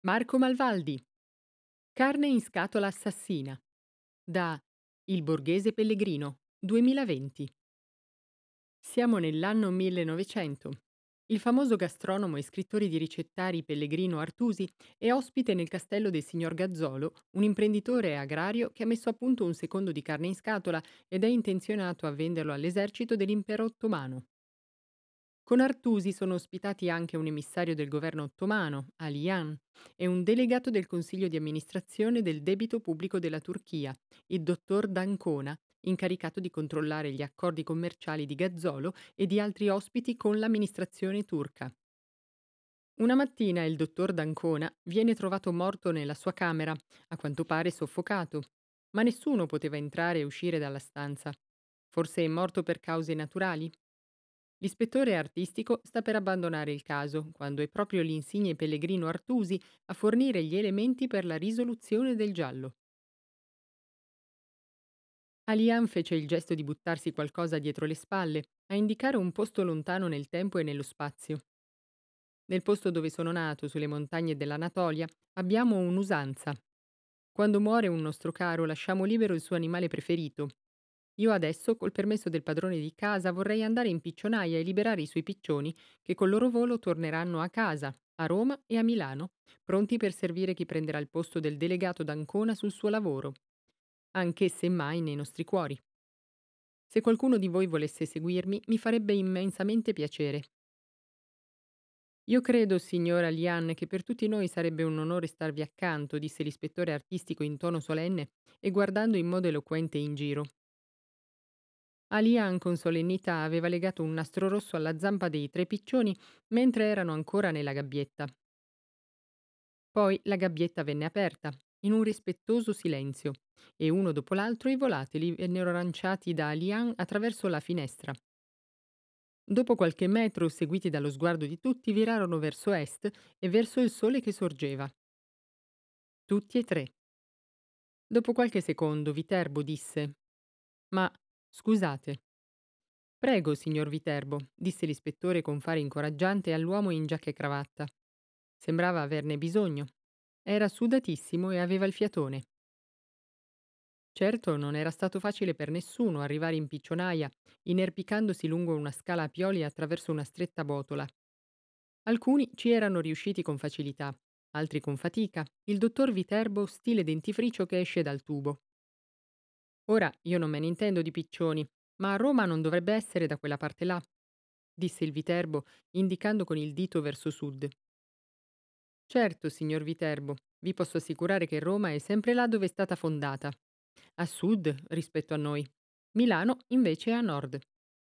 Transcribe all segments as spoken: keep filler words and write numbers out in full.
Marco Malvaldi. Carne in scatola assassina. Da Il Borghese Pellegrino, duemilaventi. Siamo nell'anno millenovecento. Il famoso gastronomo e scrittore di ricettari Pellegrino Artusi è ospite nel castello del signor Gazzolo, un imprenditore agrario che ha messo a punto un secondo di carne in scatola ed è intenzionato a venderlo all'esercito dell'impero ottomano. Con Artusi sono ospitati anche un emissario del governo ottomano, Aliyan, e un delegato del consiglio di amministrazione del debito pubblico della Turchia, il dottor D'Ancona, incaricato di controllare gli accordi commerciali di Gazzolo e di altri ospiti con l'amministrazione turca. Una mattina il dottor D'Ancona viene trovato morto nella sua camera, a quanto pare soffocato, ma nessuno poteva entrare e uscire dalla stanza. Forse è morto per cause naturali? L'ispettore artistico sta per abbandonare il caso, quando è proprio l'insigne Pellegrino Artusi a fornire gli elementi per la risoluzione del giallo. Alian fece il gesto di buttarsi qualcosa dietro le spalle, a indicare un posto lontano nel tempo e nello spazio. Nel posto dove sono nato, sulle montagne dell'Anatolia, abbiamo un'usanza. Quando muore un nostro caro, lasciamo libero il suo animale preferito. Io adesso, col permesso del padrone di casa, vorrei andare in piccionaia e liberare i suoi piccioni, che col loro volo torneranno a casa, a Roma e a Milano, pronti per servire chi prenderà il posto del delegato d'Ancona sul suo lavoro, anche se mai nei nostri cuori. Se qualcuno di voi volesse seguirmi, mi farebbe immensamente piacere. Io credo, signora Liane, che per tutti noi sarebbe un onore starvi accanto, disse l'ispettore artistico in tono solenne e guardando in modo eloquente in giro. Alian con solennità aveva legato un nastro rosso alla zampa dei tre piccioni mentre erano ancora nella gabbietta. Poi la gabbietta venne aperta, in un rispettoso silenzio, e uno dopo l'altro i volatili vennero lanciati da Alian attraverso la finestra. Dopo qualche metro, seguiti dallo sguardo di tutti, virarono verso est e verso il sole che sorgeva. Tutti e tre. Dopo qualche secondo, Viterbo disse: Ma scusate. Prego, signor Viterbo, disse l'ispettore con fare incoraggiante all'uomo in giacca e cravatta. Sembrava averne bisogno. Era sudatissimo e aveva il fiatone. Certo, non era stato facile per nessuno arrivare in piccionaia, inerpicandosi lungo una scala a pioli attraverso una stretta botola. Alcuni ci erano riusciti con facilità, altri con fatica. Il dottor Viterbo stile dentifricio che esce dal tubo. Ora io non me ne intendo di piccioni, ma a Roma non dovrebbe essere da quella parte là, disse il Viterbo, indicando con il dito verso sud. Certo, signor Viterbo, vi posso assicurare che Roma è sempre là dove è stata fondata, a sud rispetto a noi. Milano invece è a nord.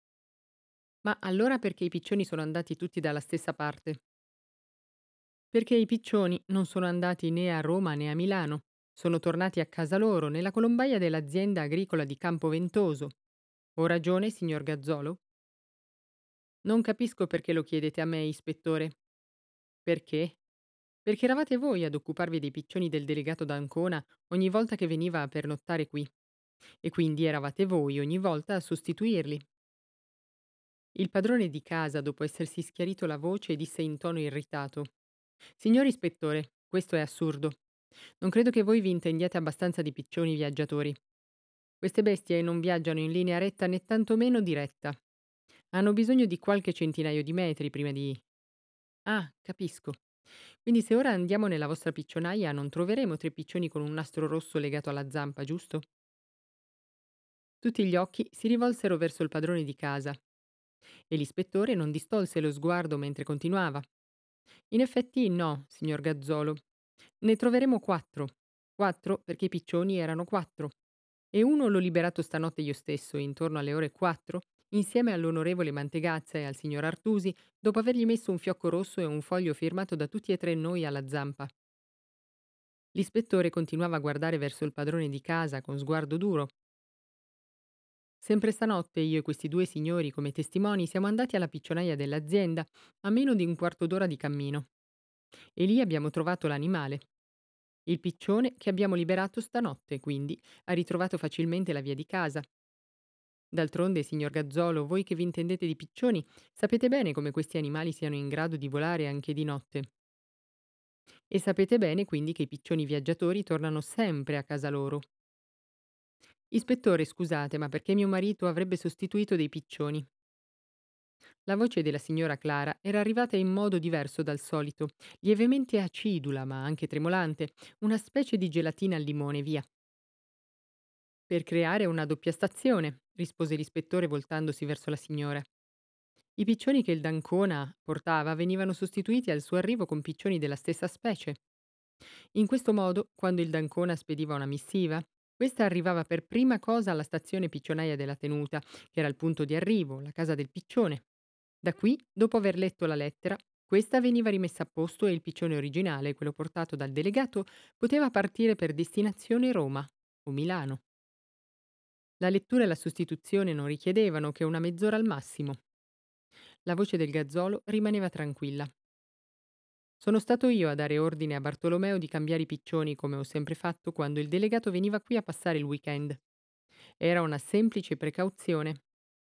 Ma allora perché i piccioni sono andati tutti dalla stessa parte? Perché i piccioni non sono andati né a Roma né a Milano, sono tornati a casa loro, nella colombaia dell'azienda agricola di Campoventoso. Ho ragione, signor Gazzolo? Non capisco perché lo chiedete a me, ispettore. Perché? Perché eravate voi ad occuparvi dei piccioni del delegato d'Ancona ogni volta che veniva a pernottare qui, e quindi eravate voi ogni volta a sostituirli. Il padrone di casa, dopo essersi schiarito la voce, disse in tono irritato: Signor ispettore, questo è assurdo. Non credo che voi vi intendiate abbastanza di piccioni viaggiatori. Queste bestie non viaggiano in linea retta né tantomeno diretta. Hanno bisogno di qualche centinaio di metri prima di... Ah, capisco. Quindi se ora andiamo nella vostra piccionaia non troveremo tre piccioni con un nastro rosso legato alla zampa, giusto? Tutti gli occhi si rivolsero verso il padrone di casa e l'ispettore non distolse lo sguardo mentre continuava. In effetti no, signor Gazzolo. Ne troveremo quattro. Quattro perché i piccioni erano quattro. E uno l'ho liberato stanotte io stesso, intorno alle ore quattro, insieme all'onorevole Mantegazza e al signor Artusi, dopo avergli messo un fiocco rosso e un foglio firmato da tutti e tre noi alla zampa. L'ispettore continuava a guardare verso il padrone di casa con sguardo duro. Sempre stanotte io e questi due signori come testimoni siamo andati alla piccionaia dell'azienda, a meno di un quarto d'ora di cammino. E lì abbiamo trovato l'animale. Il piccione che abbiamo liberato stanotte, quindi ha ritrovato facilmente la via di casa. D'altronde, signor Gazzolo, voi che vi intendete di piccioni, sapete bene come questi animali siano in grado di volare anche di notte. E sapete bene quindi che i piccioni viaggiatori tornano sempre a casa loro. Ispettore, scusate, ma perché mio marito avrebbe sostituito dei piccioni? La voce della signora Clara era arrivata in modo diverso dal solito, lievemente acidula, ma anche tremolante, una specie di gelatina al limone, via. Per creare una doppia stazione, rispose l'ispettore voltandosi verso la signora. I piccioni che il Dancona portava venivano sostituiti al suo arrivo con piccioni della stessa specie. In questo modo, quando il Dancona spediva una missiva, questa arrivava per prima cosa alla stazione piccionaia della tenuta, che era il punto di arrivo, la casa del piccione. Da qui, dopo aver letto la lettera, questa veniva rimessa a posto e il piccione originale, quello portato dal delegato, poteva partire per destinazione Roma o Milano. La lettura e la sostituzione non richiedevano che una mezz'ora al massimo. La voce del gazzolo rimaneva tranquilla. Sono stato io a dare ordine a Bartolomeo di cambiare i piccioni come ho sempre fatto quando il delegato veniva qui a passare il weekend. Era una semplice precauzione.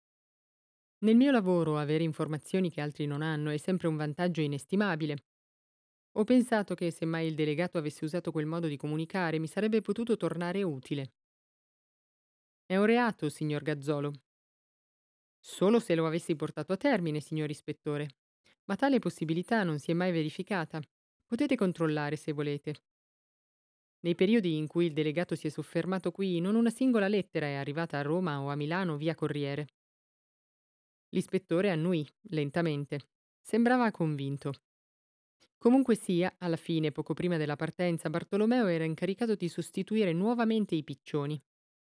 Nel mio lavoro avere informazioni che altri non hanno è sempre un vantaggio inestimabile. Ho pensato che se mai il delegato avesse usato quel modo di comunicare mi sarebbe potuto tornare utile. È un reato, signor Gazzolo. Solo se lo avessi portato a termine, signor ispettore. Ma tale possibilità non si è mai verificata. Potete controllare se volete. Nei periodi in cui il delegato si è soffermato qui, non una singola lettera è arrivata a Roma o a Milano via corriere. L'ispettore annui, lentamente. Sembrava convinto. Comunque sia, alla fine, poco prima della partenza, Bartolomeo era incaricato di sostituire nuovamente i piccioni.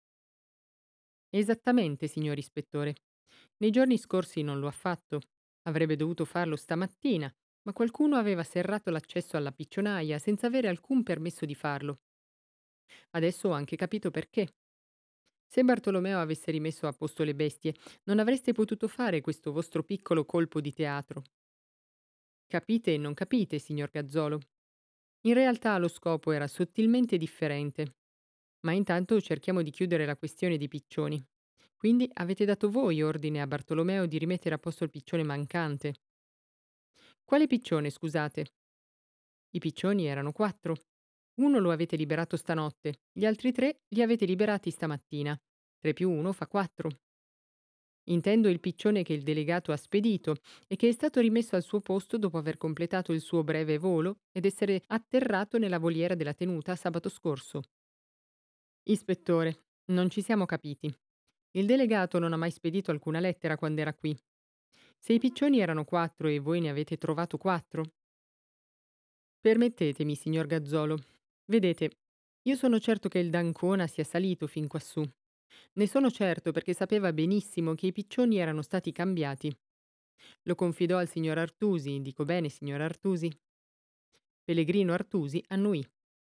Esattamente, signor ispettore. Nei giorni scorsi non lo ha fatto. Avrebbe dovuto farlo stamattina, ma qualcuno aveva serrato l'accesso alla piccionaia senza avere alcun permesso di farlo. Adesso ho anche capito perché. Se Bartolomeo avesse rimesso a posto le bestie, non avreste potuto fare questo vostro piccolo colpo di teatro. Capite e non capite, signor Gazzolo. In realtà lo scopo era sottilmente differente. Ma intanto cerchiamo di chiudere la questione dei piccioni. Quindi avete dato voi ordine a Bartolomeo di rimettere a posto il piccione mancante. Quale piccione, scusate? I piccioni erano quattro. Uno lo avete liberato stanotte, gli altri tre li avete liberati stamattina. Tre più uno fa quattro. Intendo il piccione che il delegato ha spedito e che è stato rimesso al suo posto dopo aver completato il suo breve volo ed essere atterrato nella voliera della tenuta sabato scorso. Ispettore, non ci siamo capiti. Il delegato non ha mai spedito alcuna lettera quando era qui. Se i piccioni erano quattro e voi ne avete trovato quattro? Permettetemi, signor Gazzolo. Vedete, io sono certo che il Dancona sia salito fin quassù. Ne sono certo perché sapeva benissimo che i piccioni erano stati cambiati. Lo confidò al signor Artusi, dico bene, signor Artusi? Pellegrino Artusi annuì.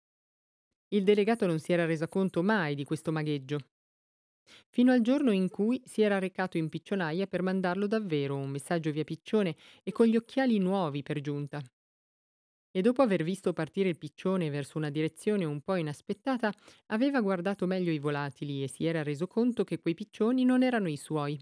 Il delegato non si era reso conto mai di questo magheggio, fino al giorno in cui si era recato in piccionaia per mandarlo davvero un messaggio via piccione e con gli occhiali nuovi per giunta. E dopo aver visto partire il piccione verso una direzione un po' inaspettata, aveva guardato meglio i volatili e si era reso conto che quei piccioni non erano i suoi.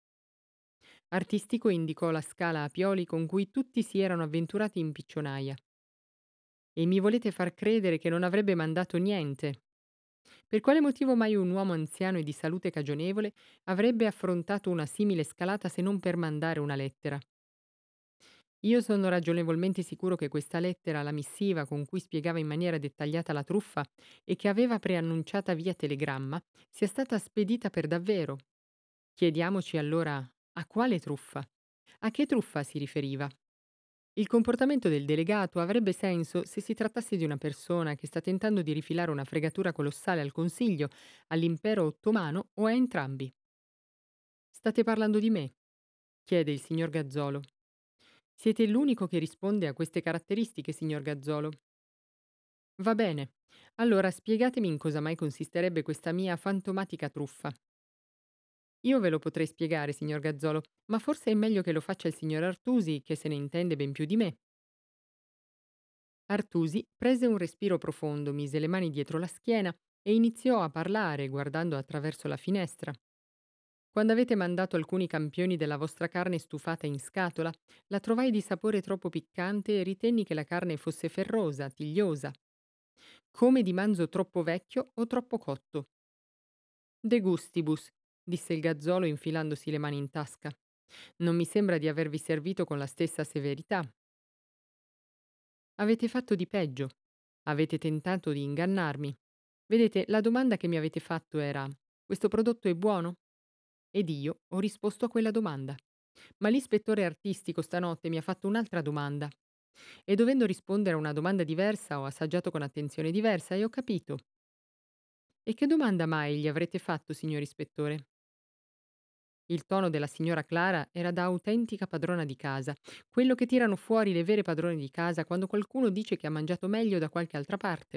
Artistico indicò la scala a pioli con cui tutti si erano avventurati in piccionaia. E mi volete far credere che non avrebbe mandato niente? Per quale motivo mai un uomo anziano e di salute cagionevole avrebbe affrontato una simile scalata se non per mandare una lettera? Io sono ragionevolmente sicuro che questa lettera, la missiva con cui spiegava in maniera dettagliata la truffa e che aveva preannunciata via telegramma, sia stata spedita per davvero. Chiediamoci allora a quale truffa? A che truffa si riferiva? Il comportamento del delegato avrebbe senso se si trattasse di una persona che sta tentando di rifilare una fregatura colossale al Consiglio, all'impero ottomano o a entrambi. State parlando di me? Chiede il signor Gazzolo. Siete l'unico che risponde a queste caratteristiche, signor Gazzolo. Va bene. Allora spiegatemi in cosa mai consisterebbe questa mia fantomatica truffa. Io ve lo potrei spiegare, signor Gazzolo, ma forse è meglio che lo faccia il signor Artusi, che se ne intende ben più di me. Artusi prese un respiro profondo, mise le mani dietro la schiena e iniziò a parlare guardando attraverso la finestra. Quando avete mandato alcuni campioni della vostra carne stufata in scatola, la trovai di sapore troppo piccante e ritenni che la carne fosse ferrosa, tigliosa, come di manzo troppo vecchio o troppo cotto. De gustibus, disse il gazzolo infilandosi le mani in tasca. Non mi sembra di avervi servito con la stessa severità. Avete fatto di peggio. Avete tentato di ingannarmi. Vedete, la domanda che mi avete fatto era: questo prodotto è buono? Ed io ho risposto a quella domanda. Ma l'ispettore artistico stanotte mi ha fatto un'altra domanda. E dovendo rispondere a una domanda diversa ho assaggiato con attenzione diversa e ho capito. E che domanda mai gli avrete fatto, signor ispettore? Il tono della signora Clara era da autentica padrona di casa, quello che tirano fuori le vere padrone di casa quando qualcuno dice che ha mangiato meglio da qualche altra parte.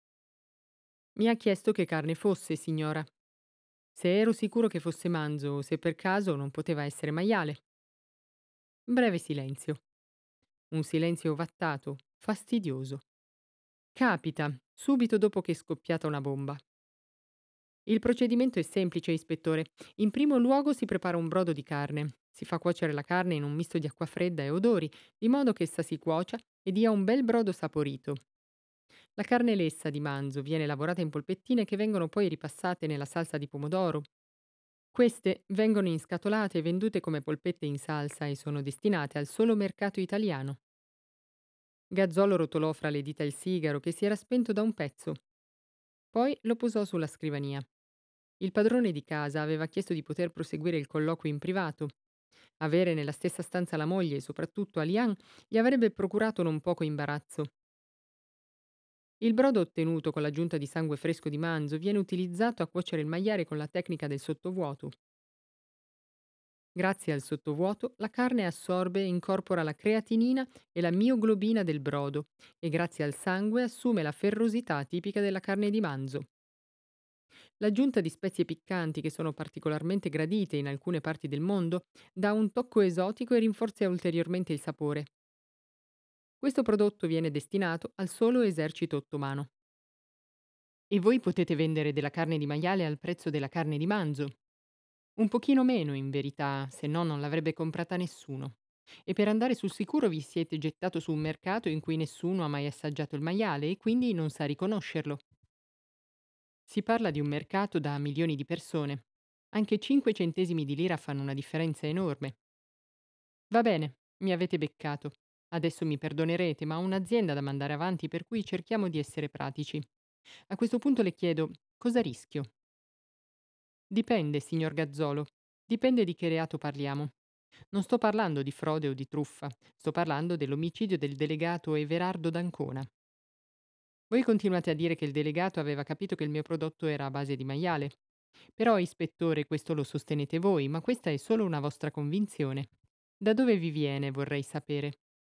Mi ha chiesto che carne fosse, signora. Se ero sicuro che fosse manzo o se per caso non poteva essere maiale. Breve silenzio. Un silenzio ovattato, fastidioso. Capita, subito dopo che è scoppiata una bomba. Il procedimento è semplice, ispettore. In primo luogo si prepara un brodo di carne. Si fa cuocere la carne in un misto di acqua fredda e odori, di modo che essa si cuocia e dia un bel brodo saporito. La carne lessa di manzo viene lavorata in polpettine che vengono poi ripassate nella salsa di pomodoro. Queste vengono inscatolate e vendute come polpette in salsa e sono destinate al solo mercato italiano. Gazzolo rotolò fra le dita il sigaro che si era spento da un pezzo. Poi lo posò sulla scrivania. Il padrone di casa aveva chiesto di poter proseguire il colloquio in privato. Avere nella stessa stanza la moglie e soprattutto Alian gli avrebbe procurato non poco imbarazzo. Il brodo ottenuto con l'aggiunta di sangue fresco di manzo viene utilizzato a cuocere il maiale con la tecnica del sottovuoto. Grazie al sottovuoto la carne assorbe e incorpora la creatinina e la mioglobina del brodo e grazie al sangue assume la ferrosità tipica della carne di manzo. L'aggiunta di spezie piccanti, che sono particolarmente gradite in alcune parti del mondo, dà un tocco esotico e rinforza ulteriormente il sapore. Questo prodotto viene destinato al solo esercito ottomano. E voi potete vendere della carne di maiale al prezzo della carne di manzo. Un pochino meno, in verità, se no non l'avrebbe comprata nessuno. E per andare sul sicuro vi siete gettato su un mercato in cui nessuno ha mai assaggiato il maiale e quindi non sa riconoscerlo. Si parla di un mercato da milioni di persone. Anche cinque centesimi di lira fanno una differenza enorme. Va bene, mi avete beccato. Adesso mi perdonerete, ma ho un'azienda da mandare avanti per cui cerchiamo di essere pratici. A questo punto le chiedo, cosa rischio? Dipende, signor Gazzolo. Dipende di che reato parliamo. Non sto parlando di frode o di truffa, sto parlando dell'omicidio del delegato Everardo d'Ancona. Voi continuate a dire che il delegato aveva capito che il mio prodotto era a base di maiale. Però, ispettore, questo lo sostenete voi, ma questa è solo una vostra convinzione. Da dove vi viene, vorrei sapere?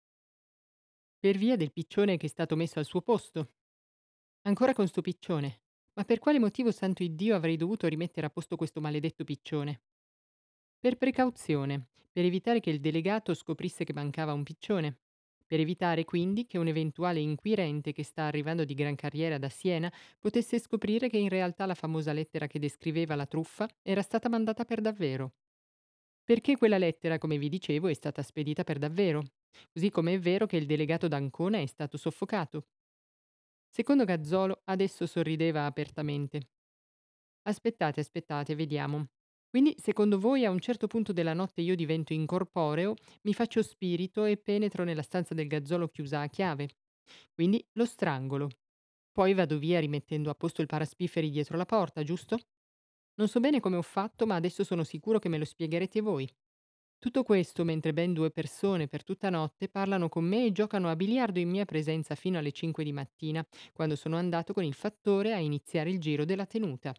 Per via del piccione che è stato messo al suo posto. Ancora con sto piccione. Ma per quale motivo, santo Iddio, avrei dovuto rimettere a posto questo maledetto piccione? Per precauzione, per evitare che il delegato scoprisse che mancava un piccione. Per evitare quindi che un eventuale inquirente che sta arrivando di gran carriera da Siena potesse scoprire che in realtà la famosa lettera che descriveva la truffa era stata mandata per davvero. Perché quella lettera, come vi dicevo, è stata spedita per davvero. Così come è vero che il delegato d'Ancona è stato soffocato. Secondo Gazzolo adesso sorrideva apertamente. Aspettate, aspettate, vediamo. Quindi, secondo voi, a un certo punto della notte io divento incorporeo, mi faccio spirito e penetro nella stanza del gazzolo chiusa a chiave. Quindi lo strangolo. Poi vado via rimettendo a posto il paraspifferi dietro la porta, giusto? Non so bene come ho fatto, ma adesso sono sicuro che me lo spiegherete voi. Tutto questo mentre ben due persone per tutta notte parlano con me e giocano a biliardo in mia presenza fino alle cinque di mattina, quando sono andato con il fattore a iniziare il giro della tenuta.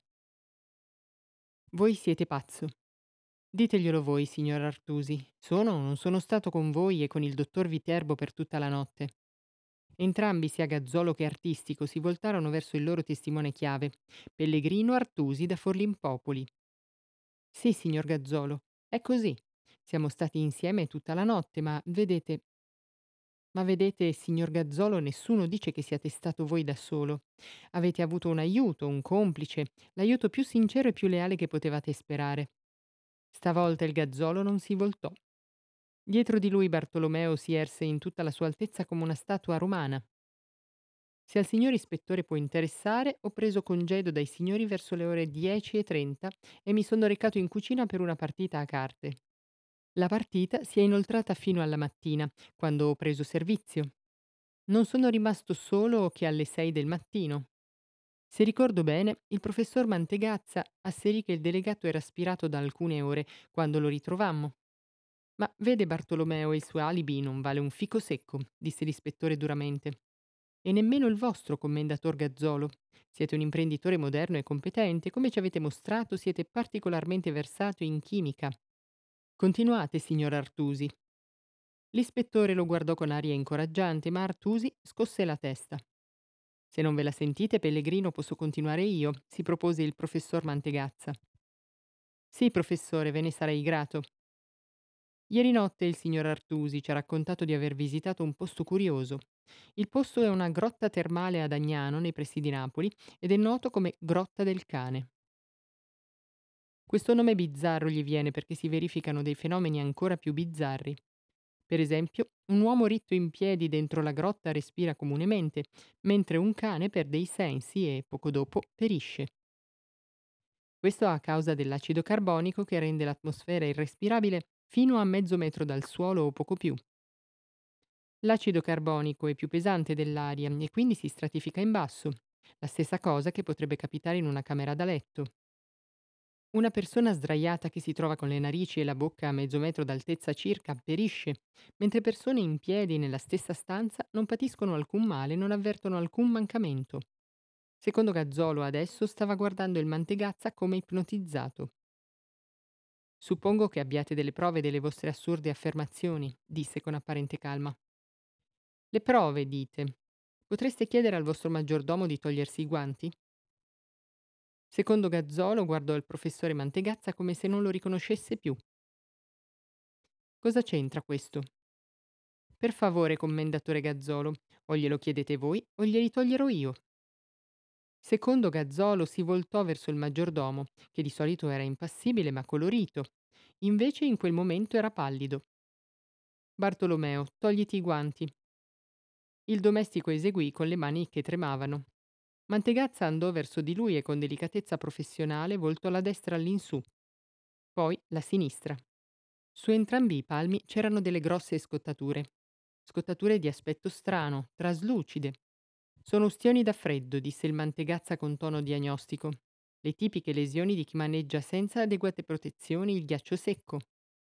Voi siete pazzo. Diteglielo voi, signor Artusi. Sono o non sono stato con voi e con il dottor Viterbo per tutta la notte. Entrambi, sia Gazzolo che Artistico, si voltarono verso il loro testimone chiave, Pellegrino Artusi da Forlimpopoli. Sì, signor Gazzolo, è così. Siamo stati insieme tutta la notte, ma vedete, ma vedete, signor Gazzolo, nessuno dice che siate stato voi da solo. Avete avuto un aiuto, un complice, l'aiuto più sincero e più leale che potevate sperare. Stavolta il gazzolo non si voltò. Dietro di lui Bartolomeo si erse in tutta la sua altezza come una statua romana. Se al signor ispettore può interessare, ho preso congedo dai signori verso le ore dieci e trenta e mi sono recato in cucina per una partita a carte. La partita si è inoltrata fino alla mattina, quando ho preso servizio. Non sono rimasto solo che alle sei del mattino. Se ricordo bene, il professor Mantegazza asserì che il delegato era aspirato da alcune ore quando lo ritrovammo. Ma vede Bartolomeo, il suo alibi non vale un fico secco, disse l'ispettore duramente. E nemmeno il vostro, commendator Gazzolo. Siete un imprenditore moderno e competente, come ci avete mostrato, siete particolarmente versato in chimica. Continuate, signor Artusi. L'ispettore lo guardò con aria incoraggiante, ma Artusi scosse la testa. Se non ve la sentite, Pellegrino, posso continuare io, si propose il professor Mantegazza. Sì, professore, ve ne sarei grato. Ieri notte il signor Artusi ci ha raccontato di aver visitato un posto curioso. Il posto è una grotta termale ad Agnano, nei pressi di Napoli, ed è noto come Grotta del Cane. Questo nome bizzarro gli viene perché si verificano dei fenomeni ancora più bizzarri. Per esempio, un uomo ritto in piedi dentro la grotta respira comunemente, mentre un cane perde i sensi e, poco dopo, perisce. Questo a causa dell'acido carbonico che rende l'atmosfera irrespirabile fino a mezzo metro dal suolo o poco più. L'acido carbonico è più pesante dell'aria e quindi si stratifica in basso, la stessa cosa che potrebbe capitare in una camera da letto. Una persona sdraiata che si trova con le narici e la bocca a mezzo metro d'altezza circa perisce, mentre persone in piedi nella stessa stanza non patiscono alcun male, non avvertono alcun mancamento. Secondo Gazzolo adesso stava guardando il mantegazza come ipnotizzato. Suppongo che abbiate delle prove delle vostre assurde affermazioni, disse con apparente calma. Le prove, dite. Potreste chiedere al vostro maggiordomo di togliersi i guanti? Secondo Gazzolo guardò il professore Mantegazza come se non lo riconoscesse più. Cosa c'entra questo? Per favore, commendatore Gazzolo, o glielo chiedete voi o glieli toglierò io. Secondo Gazzolo si voltò verso il maggiordomo, che di solito era impassibile ma colorito. Invece in quel momento era pallido. Bartolomeo, togliti i guanti. Il domestico eseguì con le mani che tremavano. Mantegazza andò verso di lui e con delicatezza professionale voltò la destra all'insù, poi la sinistra. Su entrambi i palmi c'erano delle grosse scottature. Scottature di aspetto strano, traslucide. Sono ustioni da freddo, disse il Mantegazza con tono diagnostico. Le tipiche lesioni di chi maneggia senza adeguate protezioni il ghiaccio secco.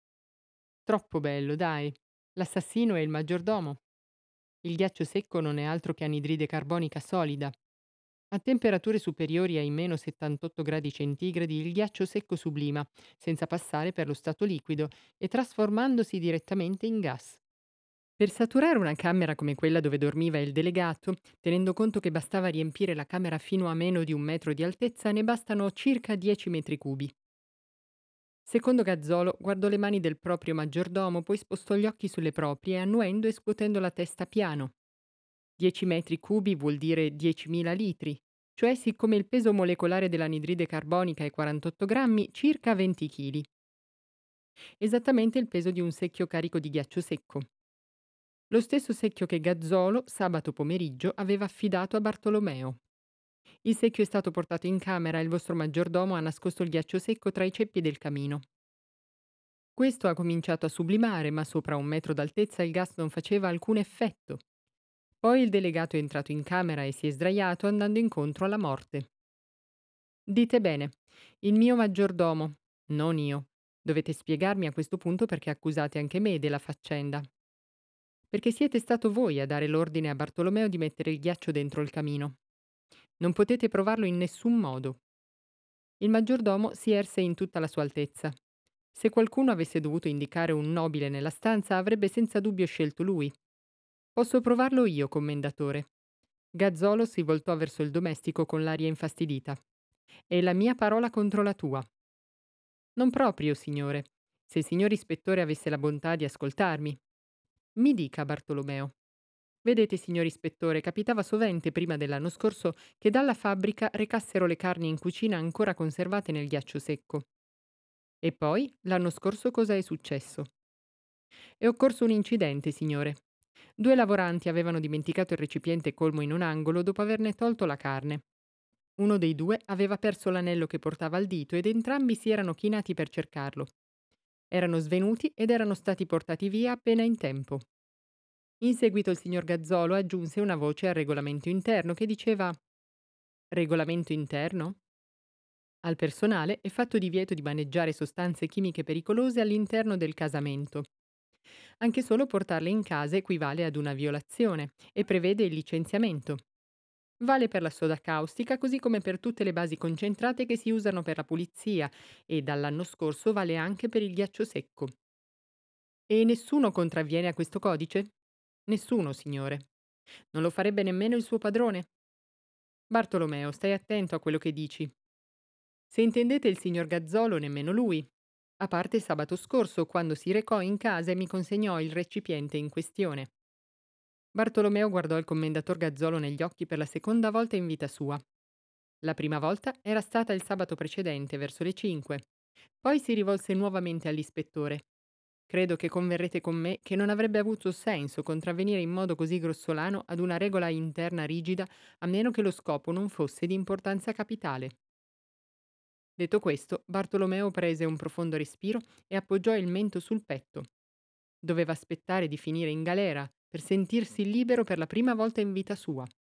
Troppo bello, dai. L'assassino è il maggiordomo. Il ghiaccio secco non è altro che anidride carbonica solida. A temperature superiori ai meno settantotto gradi centigradi il ghiaccio secco sublima, senza passare per lo stato liquido e trasformandosi direttamente in gas. Per saturare una camera come quella dove dormiva il delegato, tenendo conto che bastava riempire la camera fino a meno di un metro di altezza, ne bastano circa dieci metri cubi. Secondo Gazzolo guardò le mani del proprio maggiordomo, poi spostò gli occhi sulle proprie, annuendo e scuotendo la testa piano. dieci metri cubi vuol dire diecimila litri, cioè siccome il peso molecolare dell'anidride carbonica è quarantotto grammi, circa venti chili. Esattamente il peso di un secchio carico di ghiaccio secco. Lo stesso secchio che Gazzolo, sabato pomeriggio, aveva affidato a Bartolomeo. Il secchio è stato portato in camera e il vostro maggiordomo ha nascosto il ghiaccio secco tra i ceppi del camino. Questo ha cominciato a sublimare, ma sopra un metro d'altezza il gas non faceva alcun effetto. Poi il delegato è entrato in camera e si è sdraiato andando incontro alla morte. Dite bene, il mio maggiordomo, non io. Dovete spiegarmi a questo punto perché accusate anche me della faccenda. Perché siete stato voi a dare l'ordine a Bartolomeo di mettere il ghiaccio dentro il camino. Non potete provarlo in nessun modo. Il maggiordomo si erse in tutta la sua altezza. Se qualcuno avesse dovuto indicare un nobile nella stanza, avrebbe senza dubbio scelto lui. Posso provarlo io, commendatore. Gazzolo si voltò verso il domestico con l'aria infastidita. È la mia parola contro la tua. Non proprio, signore. Se il signor ispettore avesse la bontà di ascoltarmi. Mi dica, Bartolomeo. Vedete, signor ispettore, capitava sovente prima dell'anno scorso che dalla fabbrica recassero le carni in cucina ancora conservate nel ghiaccio secco. E poi, l'anno scorso cosa è successo? È occorso un incidente, signore. Due lavoranti avevano dimenticato il recipiente colmo in un angolo dopo averne tolto la carne. Uno dei due aveva perso l'anello che portava al dito ed entrambi si erano chinati per cercarlo. Erano svenuti ed erano stati portati via appena in tempo. In seguito il signor Gazzolo aggiunse una voce al regolamento interno che diceva: Regolamento interno? Al personale è fatto divieto di maneggiare sostanze chimiche pericolose all'interno del casamento. Anche solo portarle in casa equivale ad una violazione e prevede il licenziamento. Vale per la soda caustica così come per tutte le basi concentrate che si usano per la pulizia e dall'anno scorso vale anche per il ghiaccio secco. E nessuno contravviene a questo codice? Nessuno, signore. Non lo farebbe nemmeno il suo padrone? Bartolomeo, stai attento a quello che dici. Se intendete il signor Gazzolo, nemmeno lui. A parte sabato scorso, quando si recò in casa e mi consegnò il recipiente in questione. Bartolomeo guardò il commendator Gazzolo negli occhi per la seconda volta in vita sua. La prima volta era stata il sabato precedente, verso le cinque. Poi si rivolse nuovamente all'ispettore. Credo che converrete con me che non avrebbe avuto senso contravvenire in modo così grossolano ad una regola interna rigida, a meno che lo scopo non fosse di importanza capitale. Detto questo, Bartolomeo prese un profondo respiro e appoggiò il mento sul petto. Doveva aspettare di finire in galera per sentirsi libero per la prima volta in vita sua.